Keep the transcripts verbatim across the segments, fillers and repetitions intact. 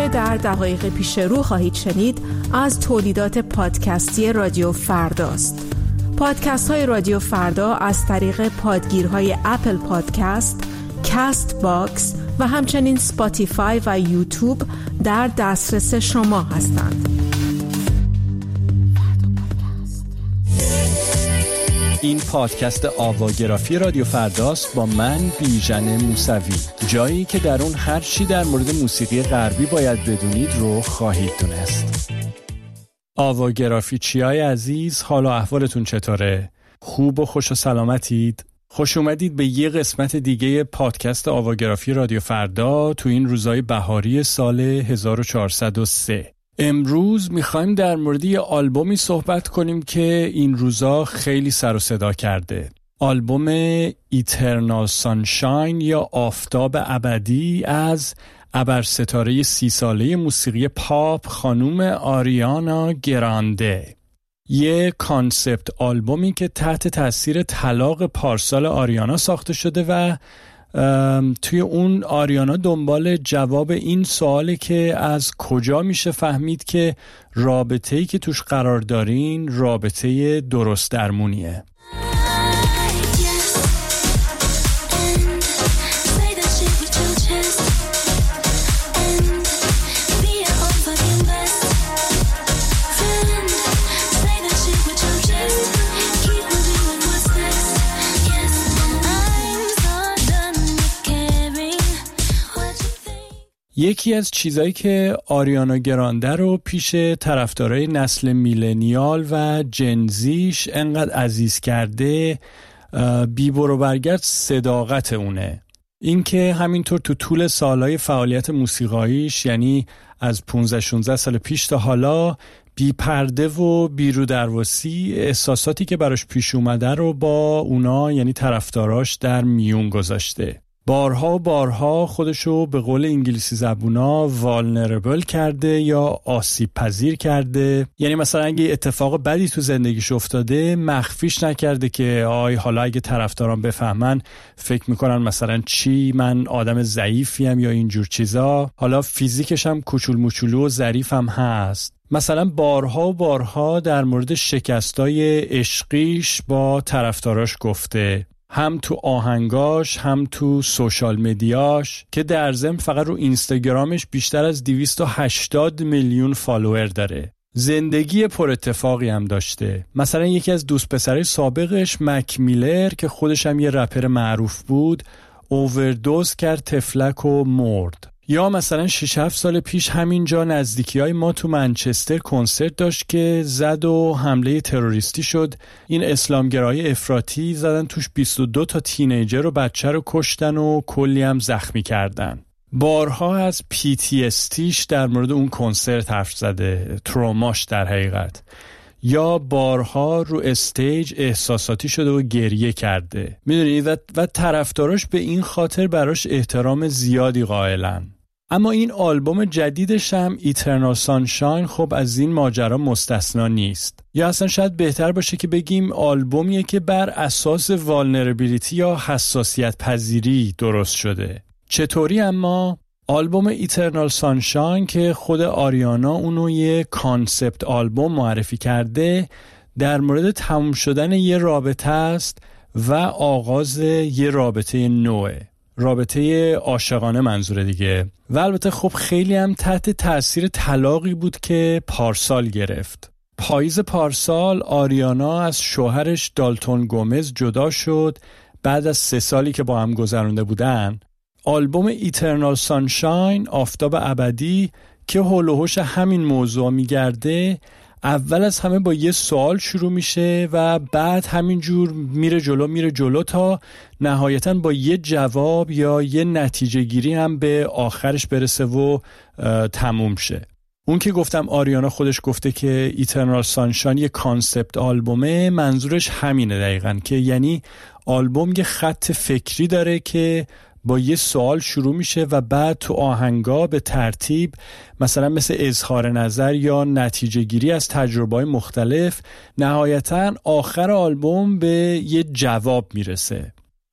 که در دقایق پیش رو خواهید شنید از تولیدات پادکستی رادیو فرداست. پادکست های رادیو فردا از طریق پادگیرهای اپل پادکست، کست باکس و همچنین سپاتیفای و یوتیوب در دسترس شما هستند. این پادکست آواگرافی رادیو فرداست با من بیژن موسوی، جایی که در اون هر چی در مورد موسیقی غربی باید بدونید رو خواهید دونست. آواگرافی چیای عزیز، حال و احوالتون چطوره؟ خوب و خوش و سلامتید؟ خوش اومدید به یه قسمت دیگه پادکست آواگرافی رادیو فردا تو این روزای بهاری سال هزار و چهارصد و سه. امروز میخوایم در مورد یه آلبومی صحبت کنیم که این روزا خیلی سر و صدا کرده. آلبوم ایترنال سانشاین یا آفتاب ابدی از ابرستاره سی ساله موسیقی پاپ خانوم آریانا گرانده. یه کانسپت آلبومی که تحت تاثیر طلاق پارسال آریانا ساخته شده و توی اون آریانا دنبال جواب این سواله که از کجا میشه فهمید که رابطه‌ای که توش قرار دارین رابطه درست درمونیه. یکی از چیزایی که آریانا گرانده رو پیش طرفدارای نسل میلنیال و جنزیش انقدر عزیز کرده بی برو برگرد صداقت اونه. این که همینطور تو طول سالهای فعالیت موسیقاییش، یعنی از پانزده شانزده سال پیش تا حالا، بی پرده و بی رو درواسی احساساتی که براش پیش اومده رو با اونا، یعنی طرفداراش، در میون گذاشته. بارها و بارها خودشو به قول انگلیسی زبونا والنربل کرده یا آسیب پذیر کرده. یعنی مثلا اگه اتفاق بدی تو زندگیش افتاده مخفیش نکرده که آی حالا اگه طرفداران بفهمن فکر میکنن مثلا چی، من آدم ضعیفیم یا اینجور چیزا. حالا فیزیکش هم کوچول موچولو و ظریف هم هست. مثلا بارها و بارها در مورد شکستای عشقیش با طرفداراش گفته، هم تو آهنگاش هم تو سوشال مدیاش، که در ضمن فقط رو اینستاگرامش بیشتر از دویست و هشتاد میلیون فالوور داره. زندگی پر اتفاقی هم داشته. مثلا یکی از دوست پسرای سابقش مک میلر که خودش هم یه رپر معروف بود، اووردوز کرد، تفلک و مرد. یا مثلا شش هفت سال پیش همینجا نزدیکی‌های ما تو منچستر کنسرت داشت که زد و حمله تروریستی شد. این اسلامگرای افراطی زدن توش بیست و دو تا تینیجر و بچه رو کشتن و کلی هم زخمی کردن. بارها از پی تی اس تیش در مورد اون کنسرت حرف زده، تروماش در حقیقت. یا بارها رو استیج احساساتی شده و گریه کرده. میدونی و, و طرفداراش به این خاطر براش احترام زیادی قائلن. اما این آلبوم جدیدش هم ایترنال سانشاین خب از این ماجرا مستثنا نیست. یا اصلا شاید بهتر باشه که بگیم آلبومیه که بر اساس والنربیلیتی یا حساسیت پذیری درست شده. چطوری؟ اما آلبوم ایترنال سانشاین که خود آریانا اونو یه کانسپت آلبوم معرفی کرده، در مورد تموم شدن یه رابطه است و آغاز یه رابطه نوعه. رابطه عاشقانه منظوره دیگه. و البته خب خیلی هم تحت تأثیر طلاقی بود که پارسال گرفت. پاییز پارسال آریانا از شوهرش دالتون گومز جدا شد بعد از سه سالی که با هم گذرونده بودن. آلبوم ایترنال سانشاین آفتاب ابدی که هول و هوش همین موضوع میگرده، اول از همه با یه سوال شروع میشه و بعد همینجور میره جلو میره جلو تا نهایتاً با یه جواب یا یه نتیجه گیری هم به آخرش برسه و تموم شه. اون که گفتم آریانا خودش گفته که ایترنال سانشاین یه کانسپت آلبومه، منظورش همینه دقیقاً، که یعنی آلبوم یه خط فکری داره که با یه سوال شروع میشه و بعد تو آهنگا به ترتیب مثلا مثل اظهار نظر یا نتیجه گیری از تجربه‌های مختلف نهایتاً آخر آلبوم به یه جواب میرسه.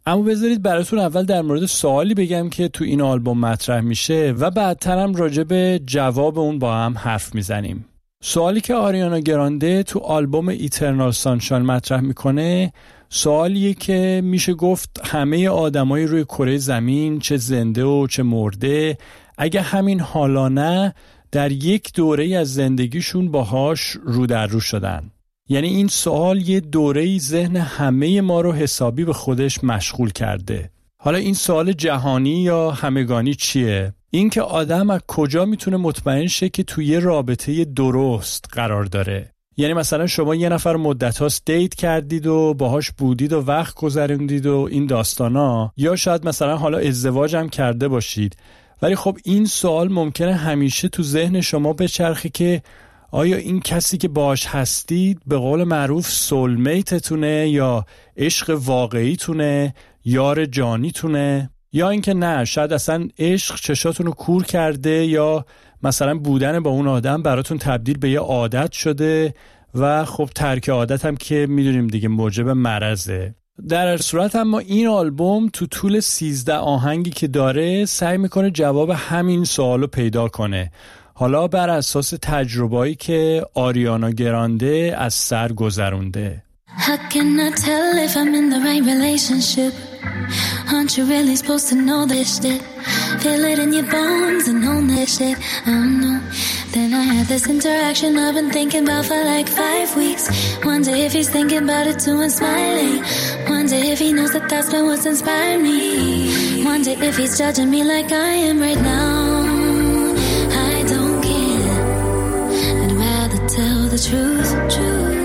اما بذارید براتون اول در مورد سوالی بگم که تو این آلبوم مطرح میشه و بعدترم راجع به جواب اون با هم حرف میزنیم. سوالی که آریانا گرانده تو آلبوم ایترنال سانشاین مطرح میکنه سوالیه که میشه گفت همه آدمای روی کره زمین، چه زنده و چه مرده، اگه همین حالا نه در یک دوره از زندگیشون باهاش رو در رو شدن. یعنی این سوال یه دوره‌ای ذهن همه ما رو حسابی به خودش مشغول کرده. حالا این سوال جهانی یا همگانی چیه؟ این که آدم از کجا میتونه مطمئن شه که توی یه رابطه درست قرار داره؟ یعنی مثلا شما یه نفر مدت هاست دیت کردید و باهاش بودید و وقت گذروندید و این داستانا، یا شاید مثلا حالا ازدواج هم کرده باشید، ولی خب این سوال ممکنه همیشه تو ذهن شما بچرخه که آیا این کسی که باهاش هستید به قول معروف سولمیتتونه یا عشق واقعیتونه، یار جانیتونه، یا اینکه نه شاید اصلا عشق چشاتون رو کور کرده یا مثلا بودن با اون آدم براتون تبدیل به یه عادت شده و خب ترک عادت هم که میدونیم دیگه موجب مرضه. در هر صورت اما این آلبوم تو طول سیزده آهنگی که داره سعی میکنه جواب همین سوالو پیدا کنه، حالا بر اساس تجربه‌ای که آریانا گرانده از سر گذرونده. How can I tell if I'm in the right relationship? Aren't you really supposed to know this shit? Feel it in your bones and own this shit. I don't know. Then I had this interaction I've been thinking about for like five weeks. Wonder if he's thinking about it too and smiling. Wonder if he knows that that's been what's inspired me. Wonder if he's judging me like I am right now. I don't care. I'd rather tell the truth, truth.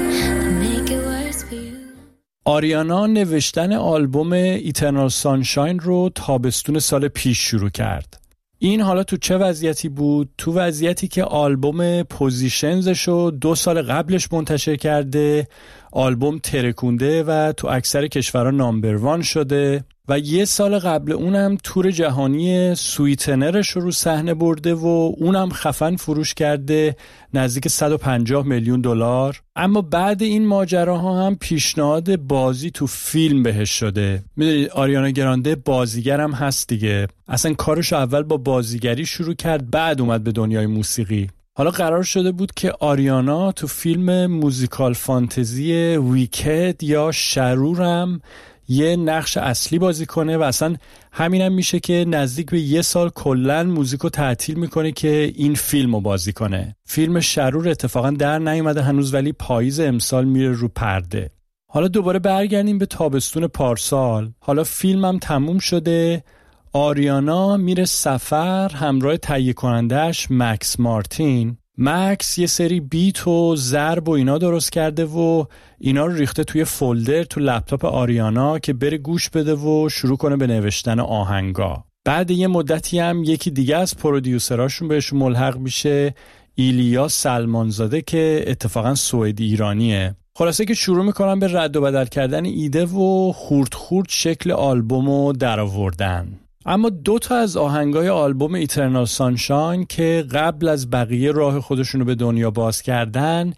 آریانا نوشتن آلبوم ایترنال سانشاین رو تابستون سال پیش شروع کرد. این حالا تو چه وضعیتی بود؟ تو وضعیتی که آلبوم پوزیشنزش رو دو سال قبلش منتشر کرده، آلبوم ترکونده و تو اکثر کشورها نامبر وان شده و یه سال قبل اونم تور جهانی سویتنرش رو رو صحنه برده و اونم خفن فروش کرده، نزدیک صد و پنجاه میلیون دلار. اما بعد این ماجراها هم پیشنهاد بازی تو فیلم بهش شده. میدونید آریانا گرانده بازیگر هم هست دیگه، اصلا کارش اول با بازیگری شروع کرد، بعد اومد به دنیای موسیقی. حالا قرار شده بود که آریانا تو فیلم موزیکال فانتزی ویکد یا شرورم یه نقش اصلی بازی کنه و اصلا همینم میشه که نزدیک به یه سال کلن موزیکو تعطیل میکنه که این فیلمو بازی کنه. فیلم شرور اتفاقا در نیومده هنوز، ولی پاییز امسال میره رو پرده. حالا دوباره برگردیم به تابستون پارسال. حالا فیلمم تموم شده، آریانا میره سفر همراه تهیه کنندش مکس مارتین. مکس یه سری بیت و ضرب و اینا درست کرده و اینا رو ریخته توی فولدر تو لپتاپ آریانا که بره گوش بده و شروع کنه به نوشتن آهنگا. بعد یه مدتی هم یکی دیگه از پرودیوسراشون بهشون ملحق میشه، ایلیا سلمانزاده که اتفاقا سوئدی ایرانیه. خلاصه که شروع میکنن به رد و بدل کردن ایده و خورد خورد شکل آلبومو در آوردن. اما دو تا از آهنگای آلبوم ایترنال سانشاین که قبل از بقیه راه خودشونو به دنیا باز کردن،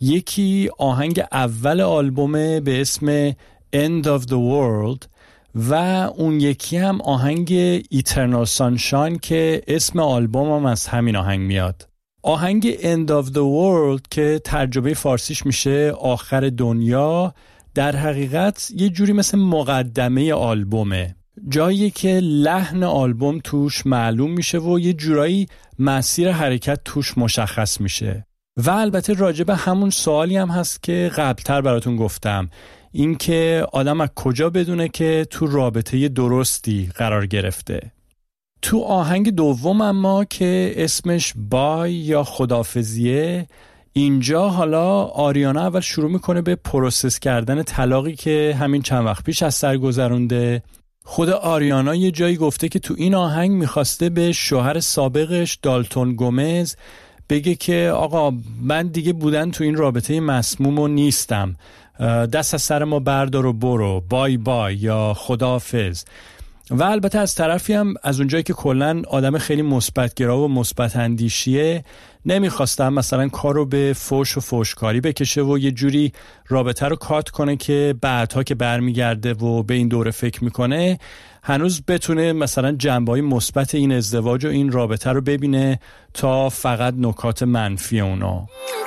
یکی آهنگ اول آلبومه به اسم End of the World و اون یکی هم آهنگ ایترنال سانشاین که اسم آلبوم هم از همین آهنگ میاد. آهنگ End of the World که ترجمه فارسیش میشه آخر دنیا، در حقیقت یه جوری مثل مقدمه آلبومه، جایی که لحن آلبوم توش معلوم میشه و یه جورایی مسیر حرکت توش مشخص میشه. و البته راجب همون سوالی هم هست که قبلتر براتون گفتم، این که آدم از کجا بدونه که تو رابطه درستی قرار گرفته. تو آهنگ دوم اما که اسمش بای یا خدافزیه، اینجا حالا آریانا اول شروع میکنه به پروسس کردن طلاقی که همین چند وقت پیش از سر گذرونده. خود آریانا یه جایی گفته که تو این آهنگ میخواسته به شوهر سابقش دالتون گومز بگه که آقا من دیگه بودن تو این رابطه مسموم و نیستم، دست از سر ما بردار و برو، بای بای یا خداحافظ. و البته از طرفی هم از اونجایی که کلن آدم خیلی مثبت‌گرا و مثبت اندیشیه، نمیخواستم مثلا کارو به فوش و فوشکاری بکشه و یه جوری رابطه رو کات کنه که بعدها که برمیگرده و به این دوره فکر میکنه هنوز بتونه مثلا جنبه‌های مثبت این ازدواج و این رابطه رو ببینه تا فقط نکات منفی اونا.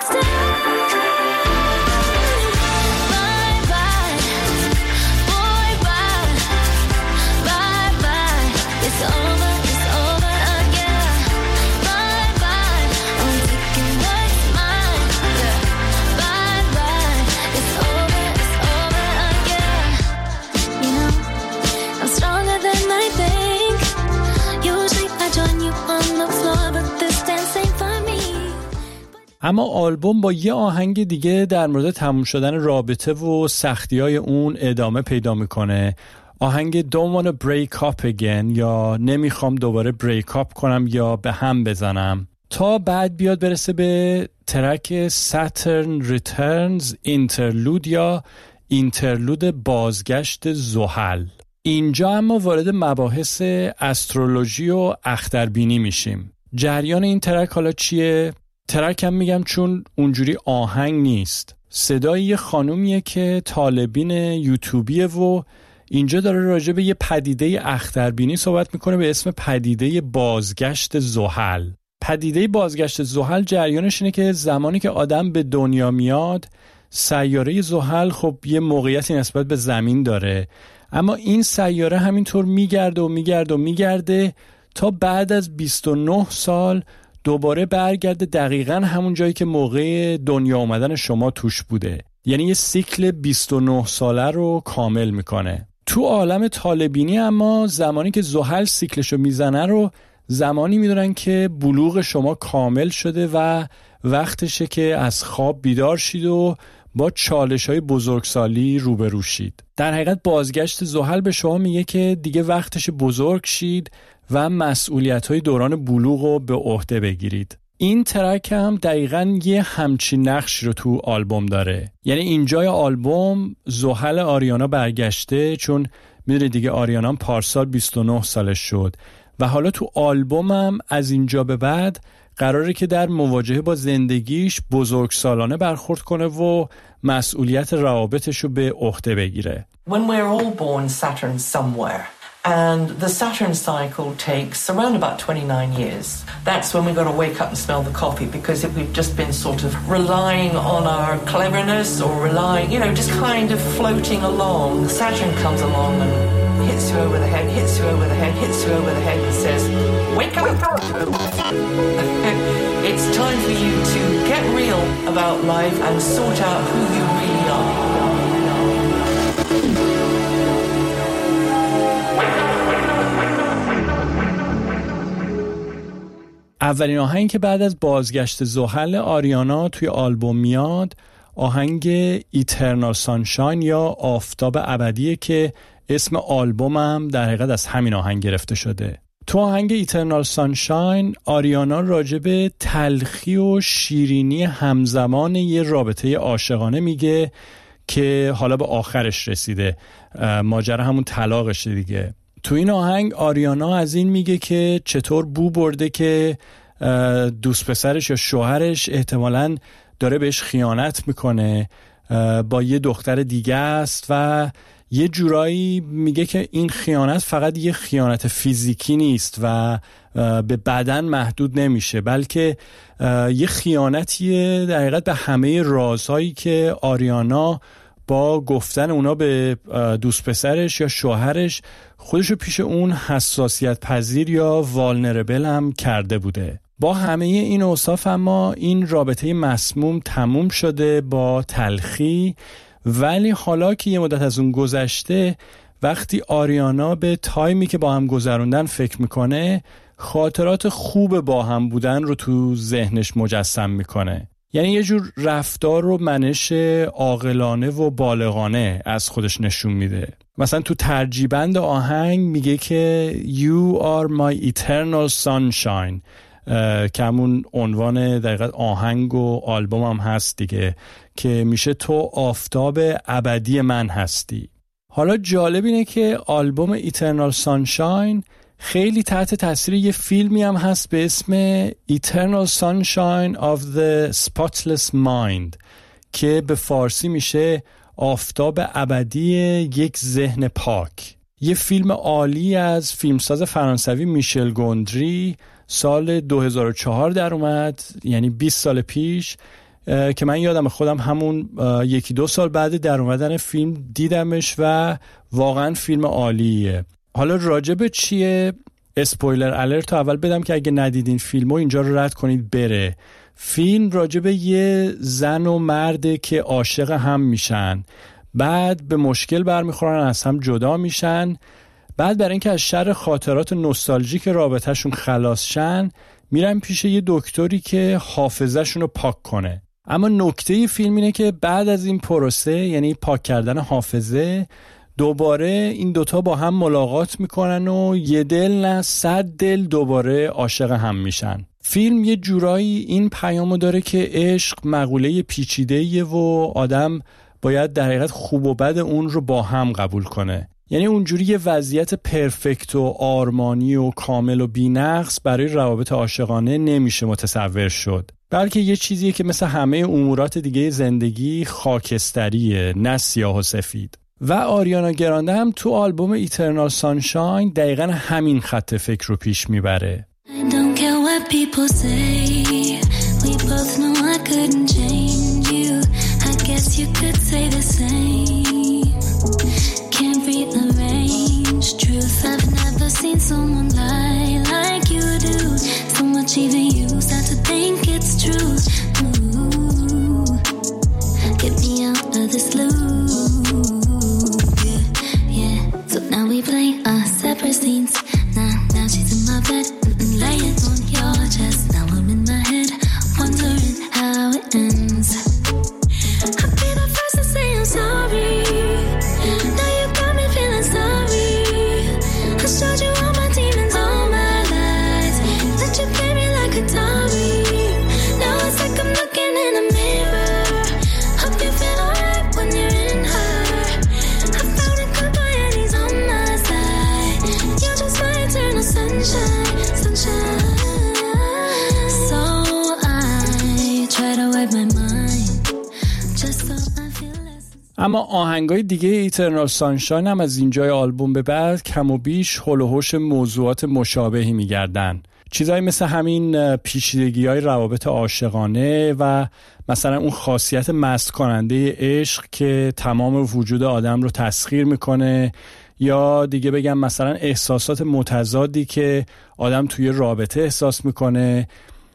اما آلبوم با یه آهنگ دیگه در مورد تموم شدن رابطه و سختی‌های اون ادامه پیدا میکنه. آهنگ Don't Wanna Break Up Again یا نمیخوام دوباره بریک اپ کنم یا به هم بزنم، تا بعد بیاد برسه به ترک Saturn Returns Interlude یا اینترلود بازگشت زحل. اینجا اما وارد مباحث استرولوژی و اختربینی میشیم. جریان این ترک حالا چیه؟ ترک هم میگم چون اونجوری آهنگ نیست، صدای یه خانومیه که طالبین یوتیوبیه و اینجا داره راجع به یه پدیده اختربینی صحبت میکنه به اسم پدیده بازگشت زحل. پدیده بازگشت زحل جریانش اینه که زمانی که آدم به دنیا میاد، سیاره زحل خب یه موقعیتی نسبت به زمین داره، اما این سیاره همینطور میگرده و میگرده و میگرده تا بعد از بیست و نه سال دوباره برگرده دقیقاً همون جایی که موقع دنیا اومدن شما توش بوده. یعنی یه سیکل بیست و نه ساله رو کامل میکنه. تو عالم طالبینی اما زمانی که زحل سیکلشو میزنه رو زمانی میدونن که بلوغ شما کامل شده و وقتشه که از خواب بیدار شید و با چالش‌های بزرگسالی روبرو شید. در حقیقت بازگشت زحل به شما میگه که دیگه وقتش بزرگ شید و مسئولیت‌های دوران بلوغ رو به عهده بگیرید. این ترک هم دقیقاً یه همچین نقش رو تو آلبوم داره. یعنی اینجای آلبوم زحل آریانا برگشته، چون میدونید دیگه آریانا پارسال بیست و نه سالش شد و حالا تو آلبومم از اینجا به بعد قراره که در مواجهه با زندگیش بزرگسالانه برخورد کنه و مسئولیت روابطش رو به عهده بگیره. When we're all born Saturn somewhere, and the Saturn cycle takes around about twenty-nine years. That's when we've got to wake up and smell the coffee, because if we've just been sort of relying on our cleverness or relying, you know, just kind of floating along, Saturn comes along and hits you over the head, hits you over the head, hits you over the head and says, wake up! It's time for you to get real about life and sort out who you really are. اولین آهنگ که بعد از بازگشت زحل آریانا توی آلبوم میاد آهنگ ایترنال سانشاین یا آفتاب ابدیه که اسم آلبومم در حقیقت از همین آهنگ گرفته شده. تو آهنگ ایترنال سانشاین آریانا راجب تلخی و شیرینی همزمان یه رابطه عاشقانه میگه که حالا به آخرش رسیده، ماجرا همون طلاقشه دیگه. تو این آهنگ آریانا از این میگه که چطور بو برده که دوست پسرش یا شوهرش احتمالاً داره بهش خیانت میکنه، با یه دختر دیگه است و یه جورایی میگه که این خیانت فقط یه خیانت فیزیکی نیست و به بدن محدود نمیشه، بلکه یه خیانتیه در حقیقت به همه رازهایی که آریانا با گفتن اونا به دوست پسرش یا شوهرش خودشو پیش اون حساسیت پذیر یا والنربل هم کرده بوده. با همه این اوصاف اما این رابطه مسموم تموم شده با تلخی، ولی حالا که یه مدت از اون گذشته، وقتی آریانا به تایمی که با هم گذروندن فکر میکنه، خاطرات خوب با هم بودن رو تو ذهنش مجسم میکنه. یعنی یه جور رفتار و منش عاقلانه و بالغانه از خودش نشون میده. مثلا تو ترجیبند آهنگ میگه که You are my eternal sunshine که همون عنوان دقیقاً آهنگ و آلبوم هم هست دیگه، که میشه تو آفتاب ابدی من هستی. حالا جالب اینه که آلبوم ایترنال سانشاین خیلی تحت تاثیر یه فیلمی هم هست به اسم Eternal Sunshine of the Spotless Mind که به فارسی میشه آفتاب ابدی یک ذهن پاک. یه فیلم عالی از فیلمساز فرانسوی میشل گوندری سال دو هزار و چهار در اومد، یعنی بیست سال پیش، که من یادم خودم همون یکی دو سال بعد در اومدن فیلم دیدمش و واقعا فیلم عالیه. حالا راجب چیه؟ اسپویلر الرت اول بدم که اگه ندیدین فیلمو اینجا رو رد کنید بره. فیلم راجب یه زن و مرده که عاشق هم میشن، بعد به مشکل برمیخورن، از هم جدا میشن، بعد برای اینکه از شر خاطرات نوستالژیک رابطهشون خلاص شن میرن پیش یه دکتری که حافظه‌شون رو پاک کنه. اما نکته فیلم اینه که بعد از این پروسه، یعنی پاک کردن حافظه، دوباره این دوتا با هم ملاقات میکنن و یه دل نه صد دل دوباره عاشق هم میشن. فیلم یه جورایی این پیامو داره که عشق مقوله پیچیده‌ایه و آدم باید در حقیقت خوب و بد اون رو با هم قبول کنه. یعنی اونجوری یه وضعیت پرفکت و آرمانی و کامل و بی‌نقص برای روابط عاشقانه نمیشه متصور شد، بلکه یه چیزیه که مثل همه امورات دیگه زندگی خاکستریه، نه سیاه و سفید. و آریانا گرانده هم تو آلبوم ایترنال سانشاین دقیقاً همین خط فکر رو پیش میبره. I don't care what people say. We both know I couldn't change you. I guess you could say the same. Can't read the range. Truth, I've never seen someone lie like you do. So much even you start to think it's true. Ooh, get me out of this loop. Yeah, yeah. So now we play our separate scenes. Now, now she's in my bed. Laying on your chest. Now I'm in my head, wondering how it ends. I'll be the first to say I'm sorry. Now you got me feeling sorry. I showed you all my demons, all my lies. Let you play me like a Atari. Now it's like I'm looking in a mirror. Hope you feel alright when you're in her. I found a good boy and he's on my side. You're just my eternal sunshine. اما آهنگای دیگه ایترنال سانشاین هم از اینجای آلبوم به بعد کم و بیش حول و حوش موضوعات مشابهی میگردن. چیزایی مثل همین پیچیدگی‌های روابط عاشقانه و مثلا اون خاصیت مست کننده عشق که تمام وجود آدم رو تسخیر میکنه، یا دیگه بگم مثلا احساسات متضادی که آدم توی رابطه احساس میکنه،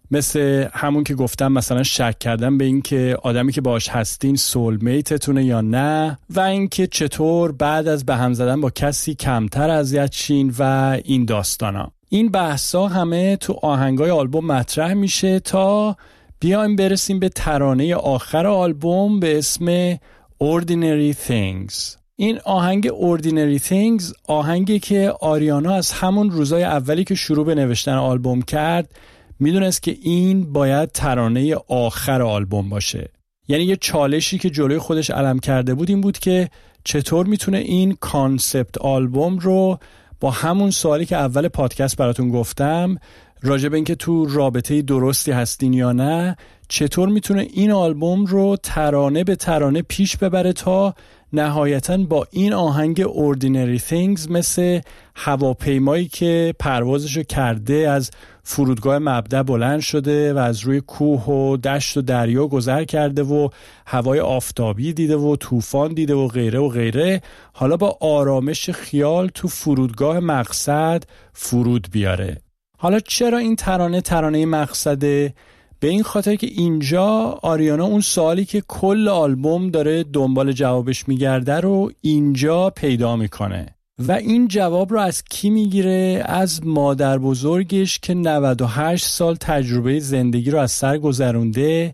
مثل همون که گفتم مثلا شک کردن به این که آدمی که باهاش هستین سولمیتتونه یا نه، و این که چطور بعد از به هم زدن با کسی کمتر اذیت شین و این داستانا. این بحثا همه تو آهنگای آلبوم مطرح میشه تا بیایم برسیم به ترانه آخر آلبوم به اسم Ordinary Things. این آهنگ Ordinary Things آهنگی که آریانا از همون روزای اولی که شروع به نوشتن آلبوم کرد میدونست که این باید ترانه آخر آلبوم باشه. یعنی یه چالشی که جلوی خودش علم کرده بود این بود که چطور میتونه این کانسپت آلبوم رو با همون سوالی که اول پادکست براتون گفتم راجع به اینکه تو رابطه درستی هستین یا نه، چطور میتونه این آلبوم رو ترانه به ترانه پیش ببره تا نهایتاً با این آهنگ Ordinary Things مثل هواپیمایی که پروازشو کرده از فرودگاه مبدأ بلند شده و از روی کوه و دشت و دریا گذر کرده و هوای آفتابی دیده و طوفان دیده و غیره و غیره، حالا با آرامش خیال تو فرودگاه مقصد فرود بیاره. حالا چرا این ترانه ترانه مقصده؟ به این خاطر که اینجا آریانا اون سوالی که کل آلبوم داره دنبال جوابش میگرده رو اینجا پیدا میکنه و این جواب رو از کی میگیره؟ از مادر بزرگش که نود و هشت سال تجربه زندگی رو از سر گذرونده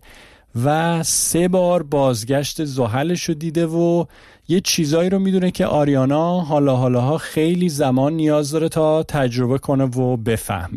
و سه بار بازگشت زحلش رو دیده و یه چیزایی رو میدونه که آریانا حالا حالاها خیلی زمان نیاز داره تا تجربه کنه و بفهمه.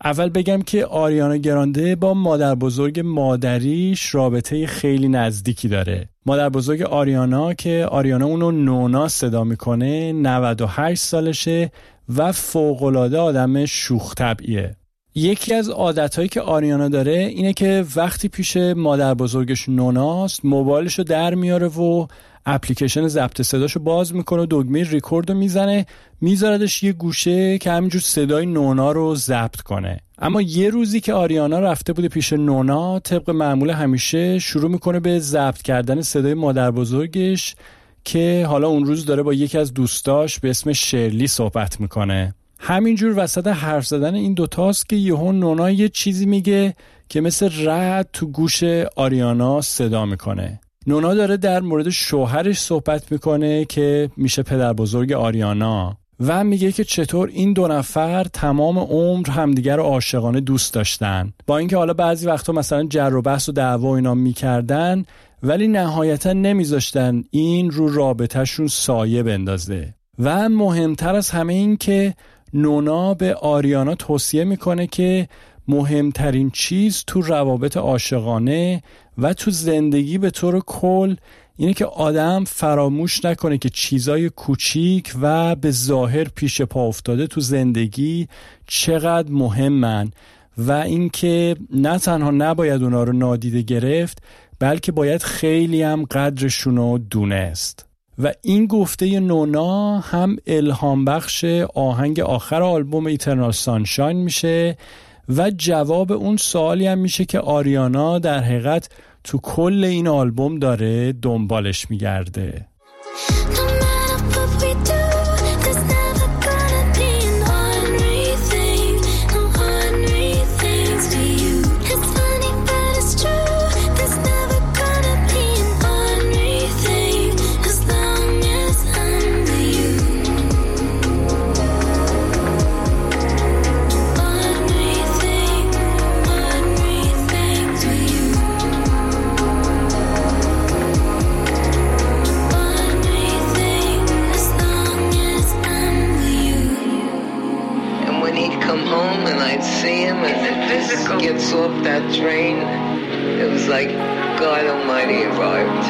اول بگم که آریانا گرانده با مادر بزرگ مادریش رابطه خیلی نزدیکی داره. مادر بزرگ آریانا که آریانا اونو نونا صدا میکنه نود و هشت سالشه و فوق‌العاده آدم شوخ طبعیه. یکی از عادتهایی که آریانا داره اینه که وقتی پیش مادر بزرگش نوناست موبایلشو در میاره و اپلیکیشن ضبط صداشو باز میکنه و دکمه ریکوردو میزنه میذاردش یه گوشه که همینجور صدای نونا رو ضبط کنه. اما یه روزی که آریانا رفته بوده پیش نونا طبق معمول همیشه شروع میکنه به ضبط کردن صدای مادر بزرگش که حالا اون روز داره با یکی از دوستاش به اسم شرلی صحبت میکنه. همینجور وسط حرف زدن این دوتاست که یهو نونا یه چیزی میگه که مثل رعد تو گوش آریانا صدا میکنه. نونا داره در مورد شوهرش صحبت میکنه که میشه پدر بزرگ آریانا و میگه که چطور این دو نفر تمام عمر همدیگر رو عاشقانه دوست داشتن، با اینکه حالا بعضی وقتا مثلا جر و بحث و دعوا اینا میکردن ولی نهایتا نمیذاشتن این رو رابطهشون سایه بندازه. و مهمتر از همه این که نونا به آریانا توصیه میکنه که مهمترین چیز تو روابط عاشقانه و تو زندگی به طور کل اینه که آدم فراموش نکنه که چیزای کوچیک و به ظاهر پیش پا افتاده تو زندگی چقدر مهمن و اینکه نه تنها نباید اونا رو نادیده گرفت بلکه باید خیلی هم قدرشون رو دونست. و این گفته نونا هم الهام بخش آهنگ آخر آلبوم ایترنال سانشاین میشه و جواب اون سوالی هم میشه که آریانا در حقیقت تو کل این آلبوم داره دنبالش میگرده. Gets off that train, it was like God Almighty arrived.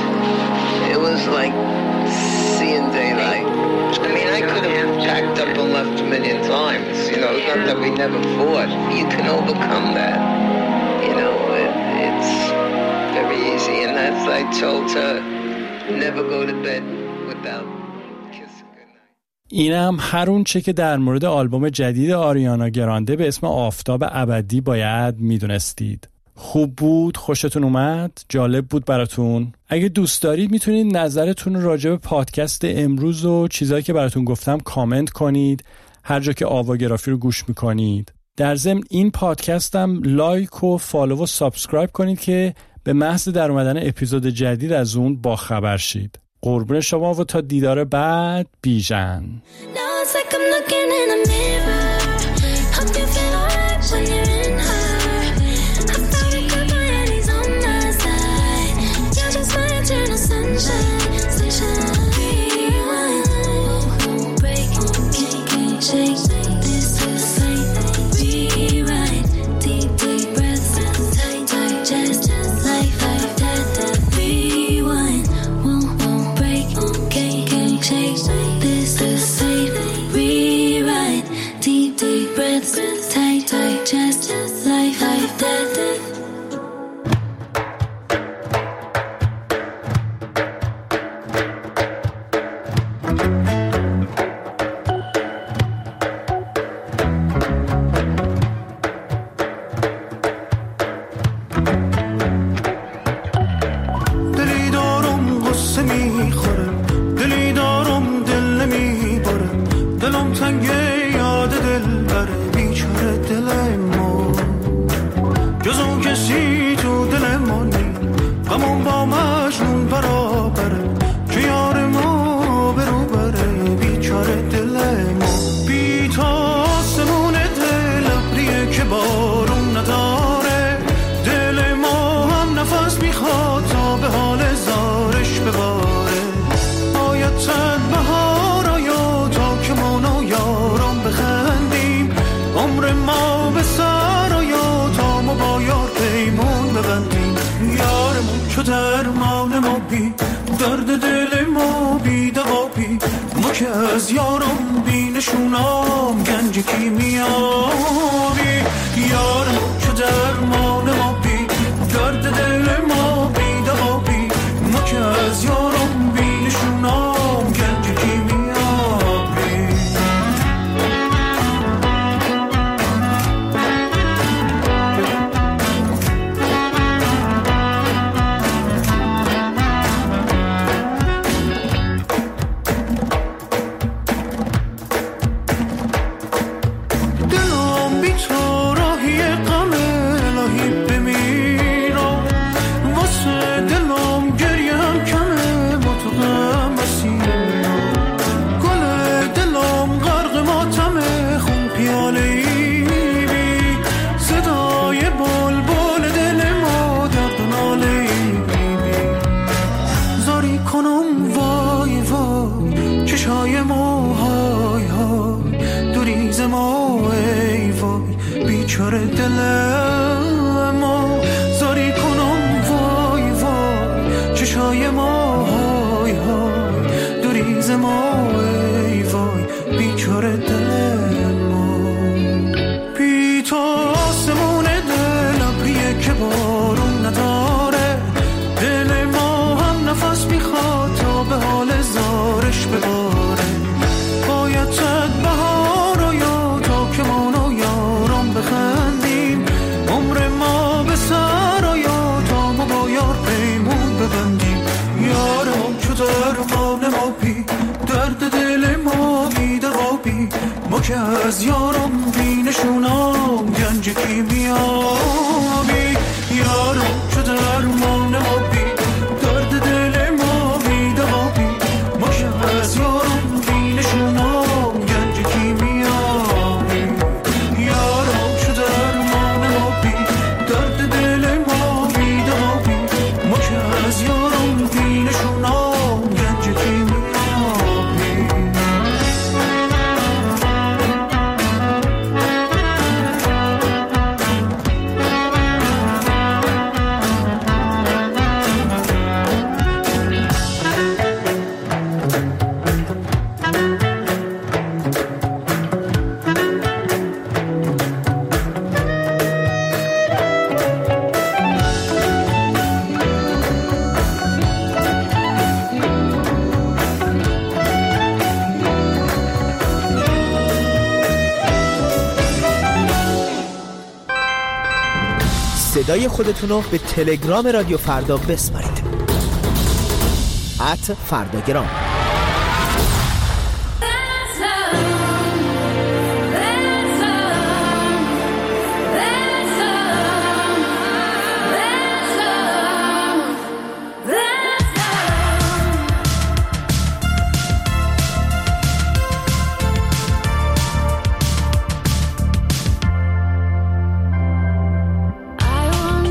It was like seeing daylight. I mean, I could have packed up and left a million times, you know, it's not that we never fought. You can overcome that, you know, it, it's very easy. And as I told her, never go to bed without kissing goodnight. اینم هر اون چه که در مورد آلبوم جدید آریانا گرانده به اسم آفتاب ابدی باید میدونستید. خوب بود؟ خوشتون اومد؟ جالب بود براتون؟ اگه دوست دارید میتونید نظرتون راجع به پادکست امروز و چیزایی که براتون گفتم کامنت کنید هر جا که آواگرافی رو گوش میکنید. در ضمن این پادکستم لایک و فالو و سابسکرایب کنید که به محض در اومدن اپیزود جدید از اون با خبر شید. قربون شما و تا دیدار بعد بیژن. عمر ما به سر بی درد دل ما بی دوا بی ما که از یارم بی نشونام گنج کیمیابی یارم چه درمان ما بی درد دل ما بی دوا بی ما که از یارم بی نشونام گنج کیمیابی که از یارم بی نشونام گنج کیمیابی یارم چه درمان ما بی درد دل ما بی دوا بی ما که از یارم بی نشونام گنج کیمیابی یارم چه درمان ما بی درد دل ما بی دوا بی ما که از یارم بی نشونام گنج کیمیابی صدای خودتونو به تلگرام رادیو فردا بسپارید ات فرداگرام.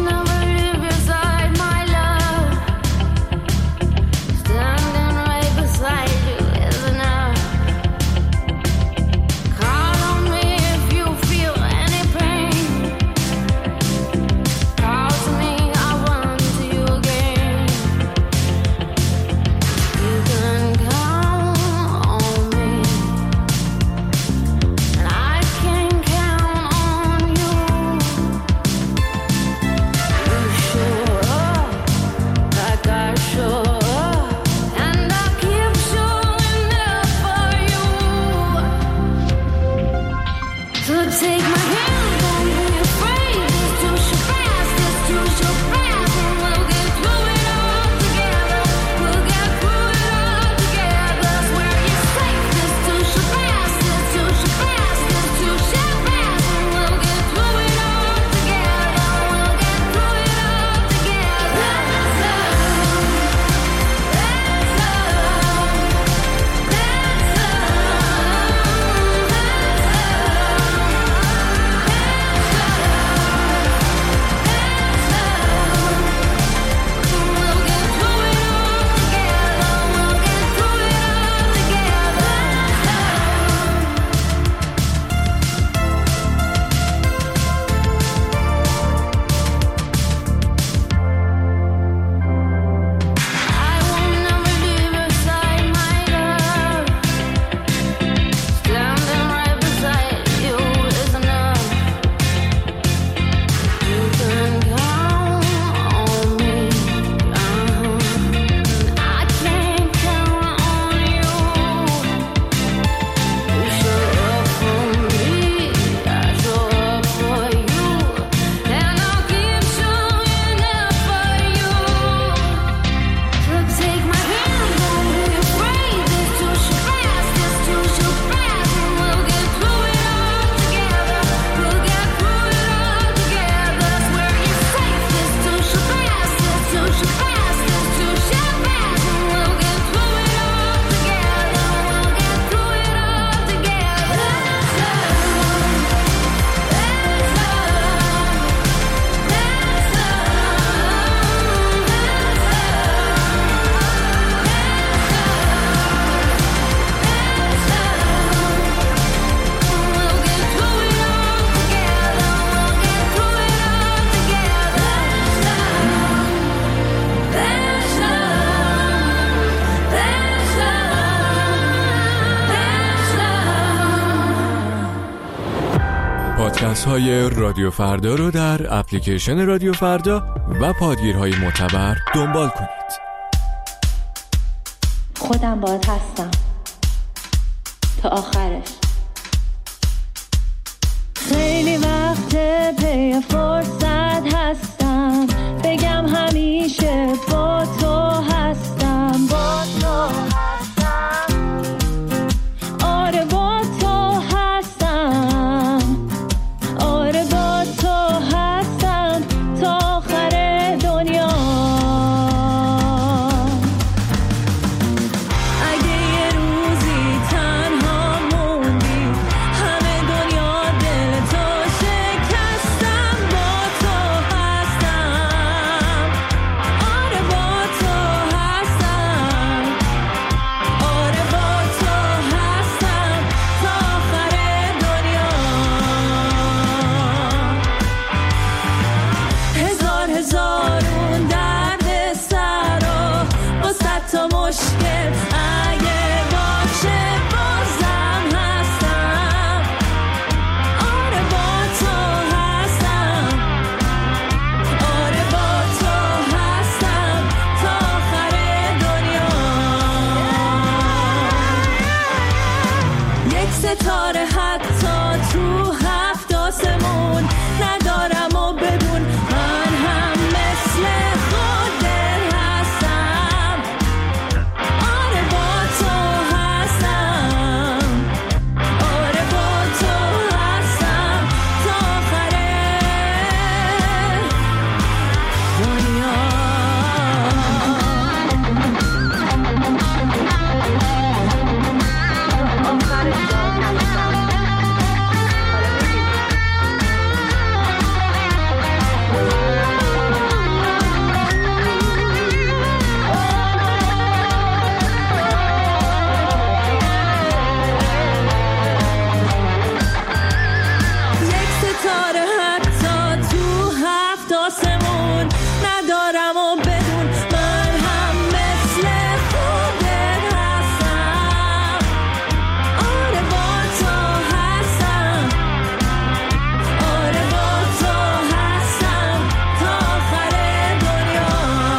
Standing right beside پادکست های رادیو فردا رو در اپلیکیشن رادیو فردا و پادگیرهای معتبر دنبال کنید. خودم باهات هستم تا آخرش. خیلی وقت پی فرصت هستم بگم همیشه با تو هستم، با تو هستم، آره با تو هستم، آره با تو هستم تا آخر دنیا. اگه یه روزی تنها موندی همه دنیا دل تو شکستم، با تو هستم، آره با تو هستم، آره با تو هستم تا آخر دنیا. هزار هزار اون درد سرا با صد تا مشکل اگه باشه بازم هستم، آره با تو هستم، آره با تو هستم تا آخر دنیا. یک ستاره حتی تو هفت آسمون ندارم و بدون من هم مثل خودت هستم، آره با تو هستم، آره با تو هستم تا آخر دنیا. یک ستاره حتی تو هفت آسمون ندارم و بدون من هم مثل خودت هستم، آره با تو هستم، آره با تو هستم تا آخر دنیا.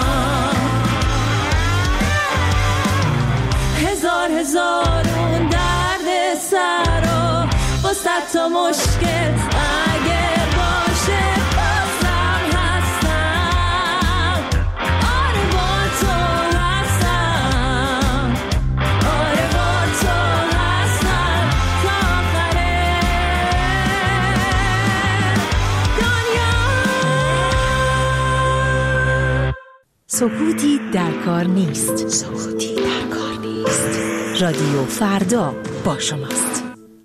هزار هزار اون درد سرا با صد تا مشکل اگه باشه بازم هستم، آره با تو هستم، آره با تو هستم تا آخر دنیا. سکوتی در کار نیست. سکوتی در کار نیست. رادیو فردا با شماست.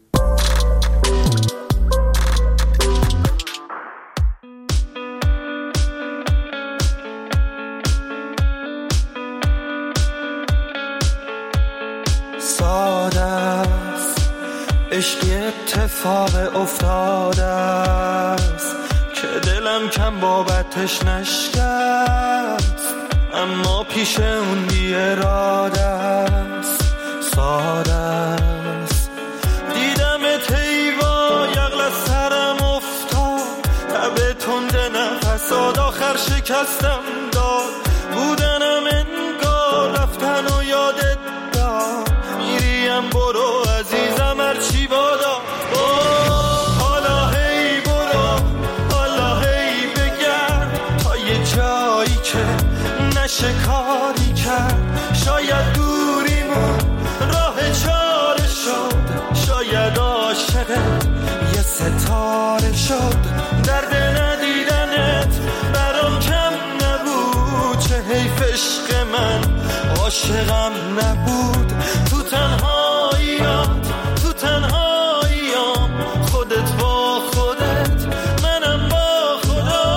ساده است عشقی اتفاق افتاده است که دلم کم بابتش نشکست، اما پیش اون بی اراده است. ساده است دیدم تیوا یغل از سرم افتاد، تب تند نفسات آخر شکستم داد، بودنم انگار رفتن و یادت داد، میریم برو عزیزم هرچی بادا، حالا هی برو، حالا هی بگرد تا یه جایی که نشه کاری کرد، شاید دوریمون راه چاره شد، شاید عاشقت یه ستاره شد، درد ندیدنت برام کم نبود، چه حیف عشق من عاشقم نبود، تو تنهاییات تو تنهاییام خودت با خودت منم با خدا.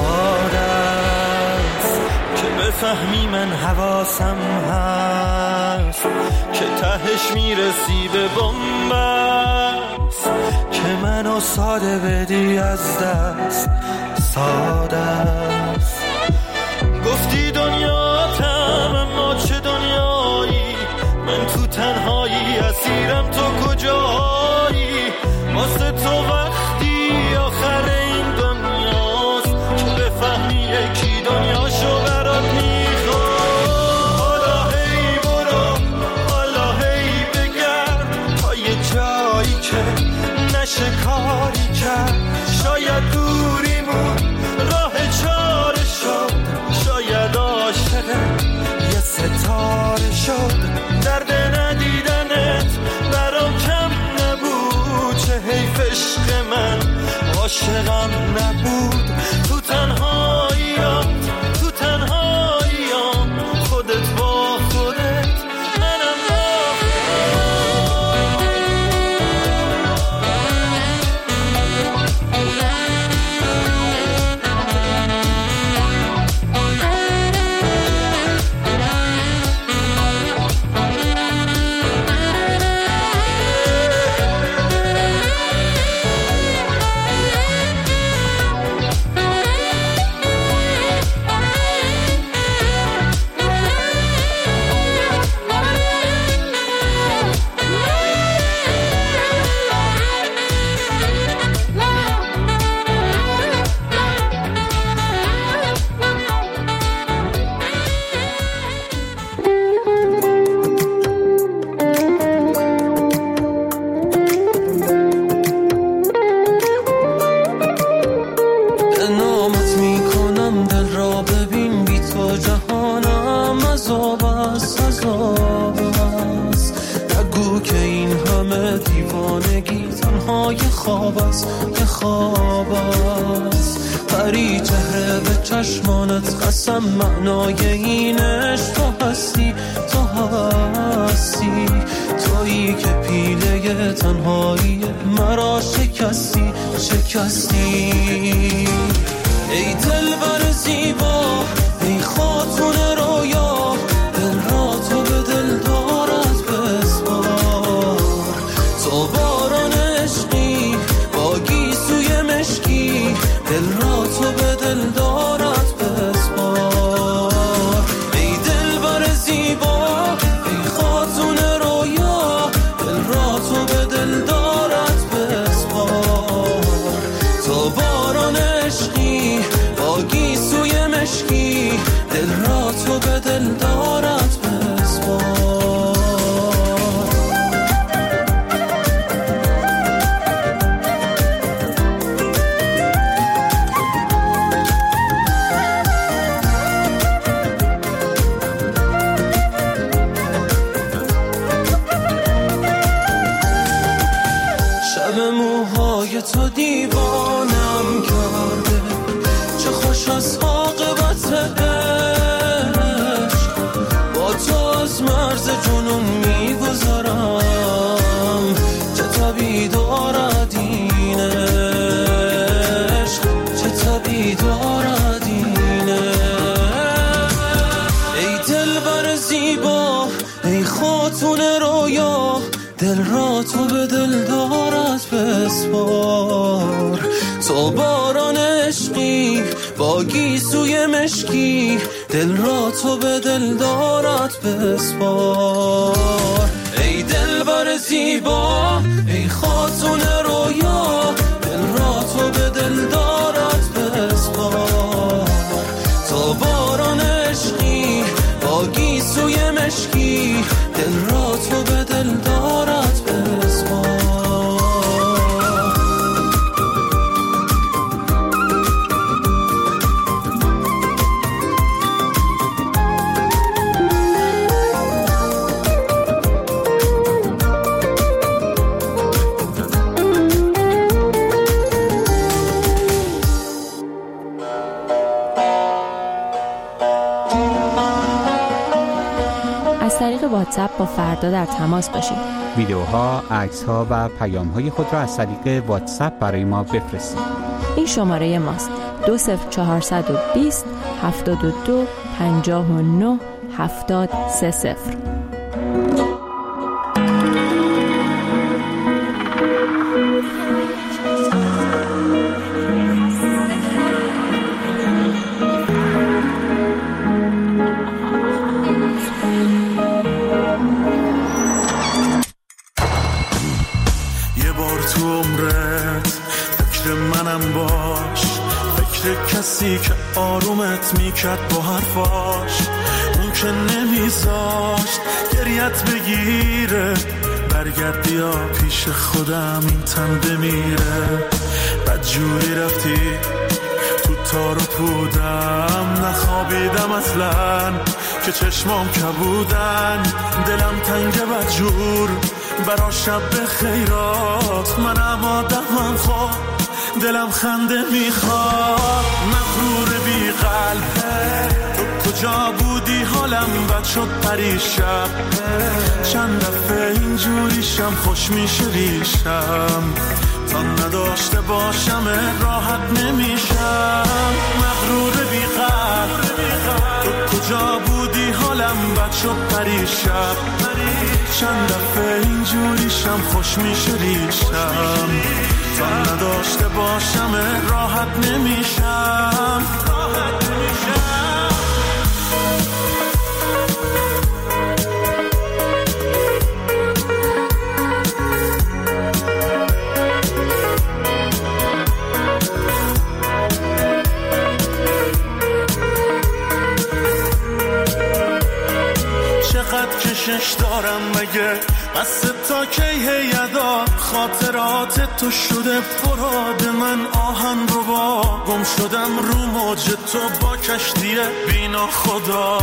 فهمی من حواسم هست است که تهش میرسی به بنبست که منو ساده بدی از دست ساده است. گفتی دنیاتم اما چه دنیایی، من تو تنهایی اسیرم تو کجایی، واسه تو وقتی آخر این دنیاست که بفهمی یکی دنیاشو برات میخواد. حالا هی برو حالا هی بگرد تا یه جایی که نشه کاری کرد، شاید دوریمون راه چاره شد، شاید عاشق یه ستاره شد. درد ندیدنت برام کم نبود، چه حیف عشق من عاشقم نبود. تو تنهاییات تو تنهاییام خودت با خودت منم با معنای اینش تو هستی تو هستی تویی که پیله تنهایی مرا شکستی شکستی. ای دلبر زیبا ای خاتون رویا، دل را تو به دل دارد بسپار. تو باران عشقی با گیسوی مشکی، دل را تو به دل دارد تو دیوانم کرده، چه خوش از عاقبت عشق. با تو از مرز جنون میگذرم، چه طبیع دارد این عشق، چه طبیع دارد این عشق. ای دلبر زیبا ای خاتون رویا، دل را تو به دل دارد بسپار. تو باران عشقی با گیسوی مشکی، دل را تو به دل دارد بسپار. ای دلبر زیبا ای خاتون رویا، دل را تو به دل دارد بسپار. تو باران عشقی با گیسوی مشکی، دل را تو به دل دارد بسپار. از طریق واتساپ با فردا در تماس باشید. ویدیوها، عکس‌ها و پیام‌های خود را از طریق واتساپ برای ما بفرستید. این شماره ماست: دو صفر چهارصد و بیست هفتاد و دو پنجاه و نه هفتاد سه صفر. کسی که آرومت میکرد با حرفاش، اون که نمیذاشت گریت بگیره، برگرد بیا پیش خودم این تن بمیره. بد جوری رفتی تو تار و پودم، نخوابیدم اصلا که چشمام کبودن، دلم تنگ بد جور برا شب خیرات، منم آدمم خواب دلم خنده میخواد. مغرور بی قلبه تو کجا بودی، حالم بد شد پریشب، چند دفعه اینجوریشم خوش میشه ریشم، تا نداشته باشم راحت نمیشم. مغرور بی قلب تو کجا بودی، حالم بد شد پریشب، چند دفعه اینجوریشم خوش میشه ریشم، تا نداشته باشم راحت نمیشم، راحت نمیشم. چقدر کشش دارم مگه، بس تا کی هیدا، خاطرات تو شده فراد من آهن رو با، گم شدم رو موج تو با کشتی بینا خدا.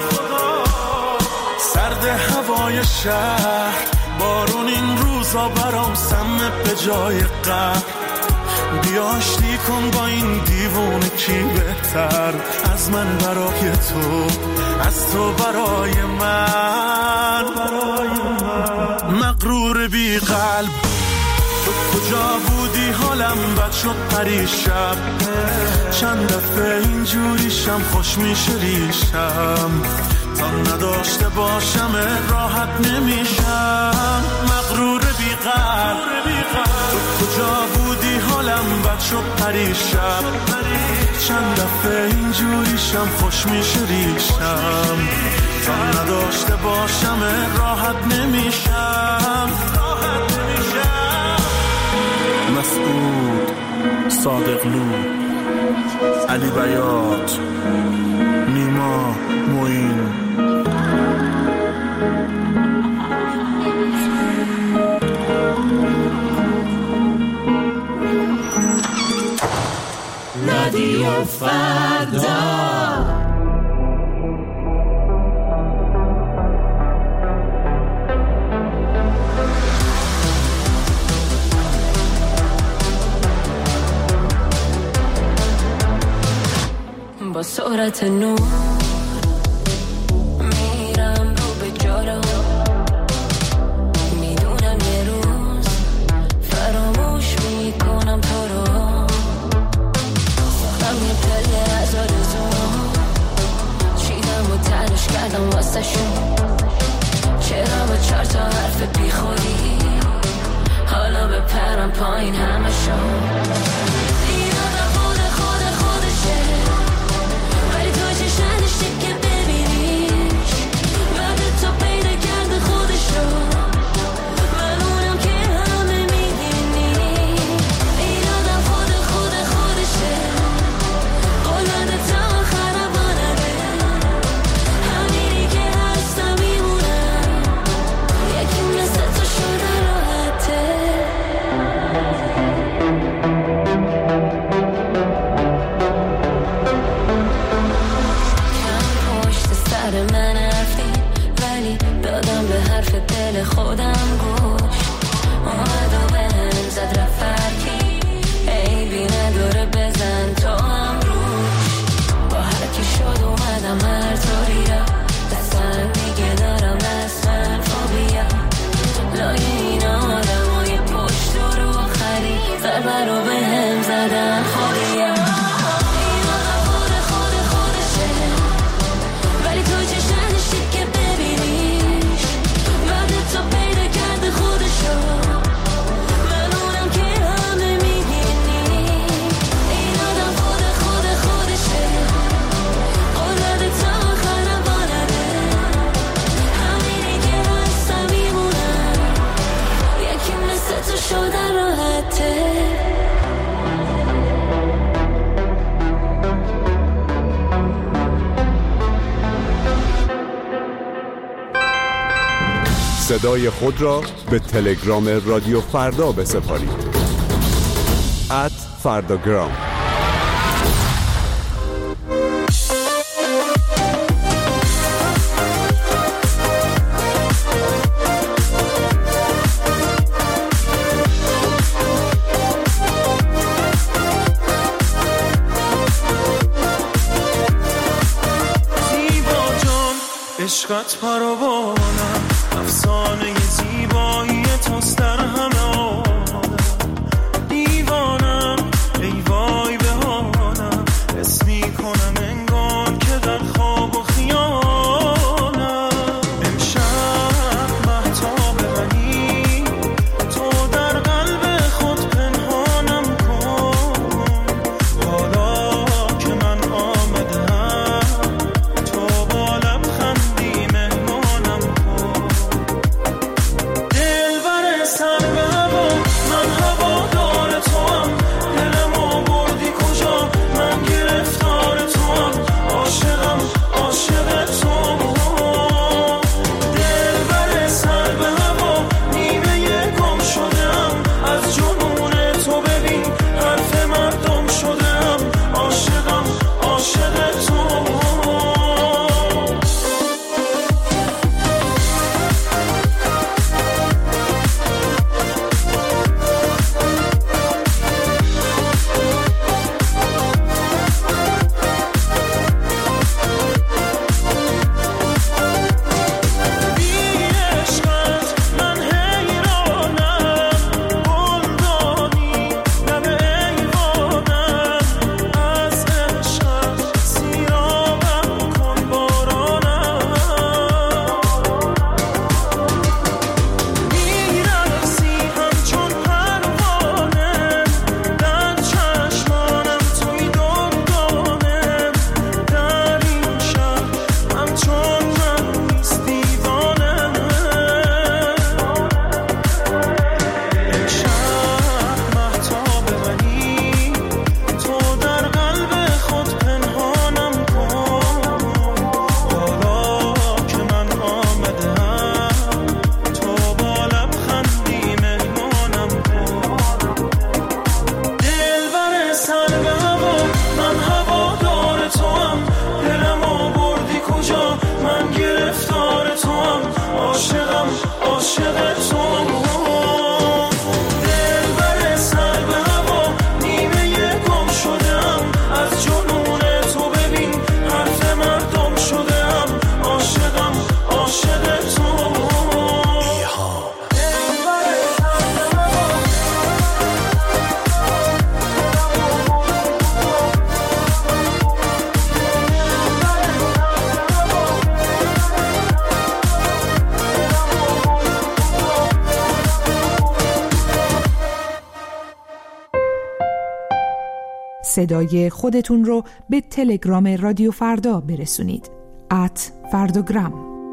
سرد هوای شهر، بارون این روزا برام سمه به جای قهر، بیا آشتی کن با این دیوونه کی بهتر از من برای تو، از تو برای من، برای من. مغرور بی قلب تو کجا بودی، حالم بد شد پریشب، چند دفعه اینجوریشم خوش میشه ریشم، تا نداشته باشم راحت نمیشم. مغرور بی قلب تو کجا بودی، حالم بد شد پریشب، چند دفعه اینجوریشم خوش میشه ریشم، تا نداشته باشم راحت نمیشم، راحت نمیشم. مسعود صادقلو، علی بیات، نیما معین. رادیو فردا. با سرعت نور میرم رو به جارو، میدونم یه روز فراموش میکنم تو رو، ساختم یه پله از آرزوم، چیدم و تنش کردم واسه شون، چرا با چار تا حرف بی خودی حالا به پرم پایین همه شون. که ببینیش بعد تو پیدا کرده خودش رو، من اونم که همه میدینی، این آدم خود خود خودشه، قلنده تا خرابانده، همینی که هستم میمونم، یکی مثل تو شده راحته. صدای خود را به تلگرام رادیو فردا بسپارید. ات فرداگرام. عشقت پروانم، افسانه زیبایی توست در همه عالم. دیوانم ای وای بهانم، حس میکنم انگار که در خواب و خیالم. امشب مهتاب منی، تو در قلب خود پنهانم کن. حالا که من آمدم تو با لبخندی صدای خودتون رو به تلگرام رادیو فردا برسونید. ات فرداگرام.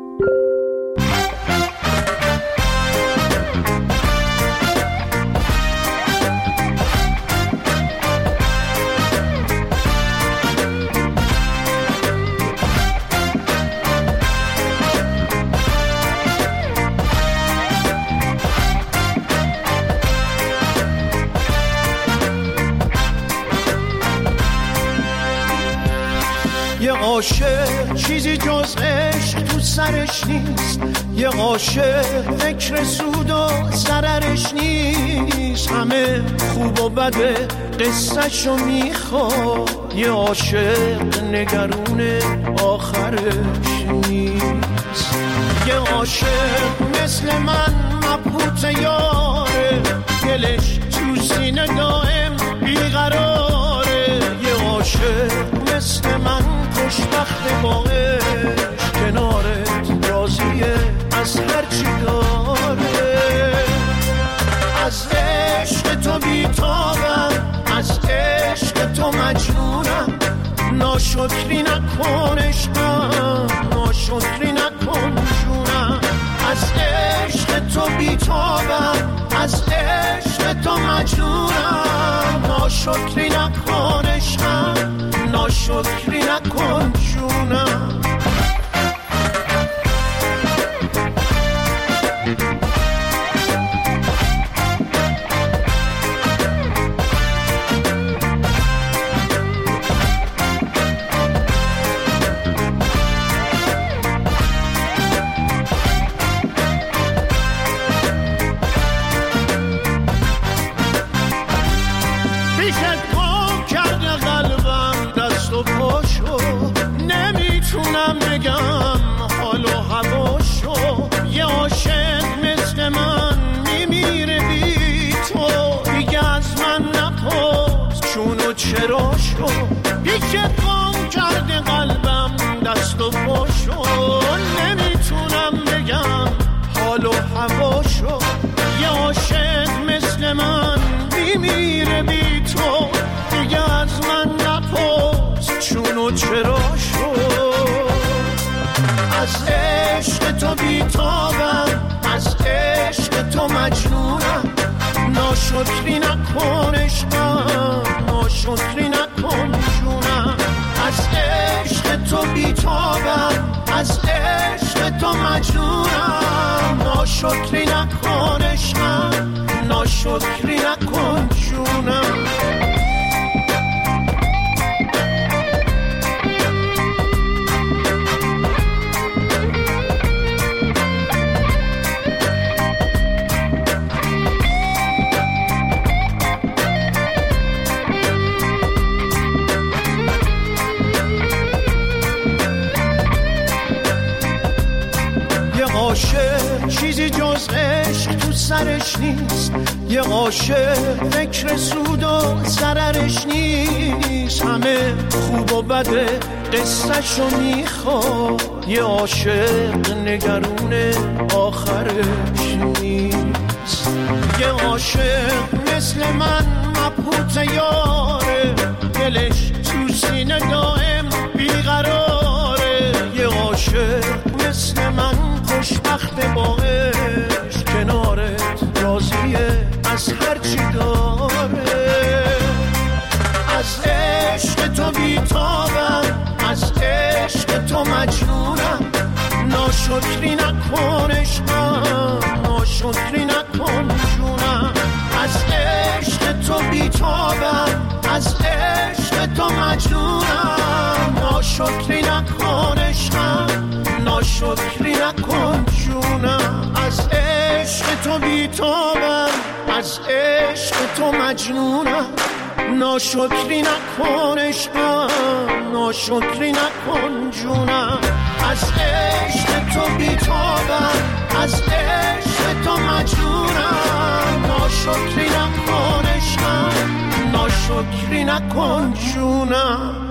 یه عاشق چیزی جز عشق تو سرش نیست، یه عاشق فکر سود و ضررش نیست، همه خوب و بده قصه‌شو میخواد، یه عاشق نگرون آخرش نیست. یه عاشق مثل من مبهوت یاره، دلش تو سینه دائم بیقراره، یه عاشق مثل من خوشبخت با عشق، کنارت راضیه از هرچی داره. از عشق تو بیتابم، از عشق تو مجنونم، ناشکری نکن عشقم، ناشکری نکن جونم. از عشق تو بیتابم، از عشق تو مجنونم، ناشکری نکن عشقم، ناشکری نکن جونم. بی که قام کرده قلبم دست و پاشو، نمیتونم بگم حال و هواشو. یه عاشق مثل من میمیره بی تو، دیگه از من نپرس چون و چرا شو. از عشق تو بیتابم، از عشق تو مجنونم، ناشکری نکن عشقم، ناشکری نکن جونم. از عشق تو بیتابم، از عشق تو مجنونم، ناشکری نکن عشقم، ناشکری نکن جونم. عاشق چیزی جز عشق تو سرش نیست، یه عاشق فکر سود و ضررش نیست، همه خوب و بده قصه‌شو میخواد، یه عاشق نگرون آخرش نیست. یه عاشق مثل من مبهوت یاره، دلش تو سینه دائم بیقراره، یه عاشق مثل من خوشبخت با عشق، کنارت راضیه از هر چی داره. از عشق تو بیتابم، از عشق تو مجنونم، ناشکری نکن عشقم، ناشکری نکن جونم. از عشق تو بیتابم، از عشق تو مجنونم، ناشکری نکن عشقم، ناشکری نکن جونم. از عشق تو بیتابم، از عشق تو مجنونم، ناشکری نکن عشقم، ناشکری نکن جونم. از عشق تو بیتابم، از عشق تو مجنونم، ناشکری نکن عشقم، ناشکری نکن جونم.